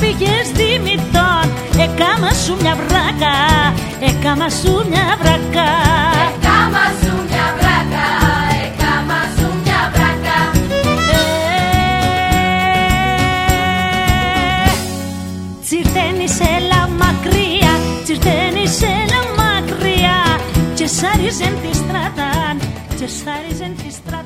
πήγες Δημητών. Έκαμα σου μια βράκα, έκαμα σου μια βράκα. Έκαμα σου μια βράκα, έκαμα σου μια βράκα. Τσιρτένεις έλα μακριά, τσιρτένεις έλα μακριά. Και σάριζεν τη στράταν, και σάριζεν τη στράταν.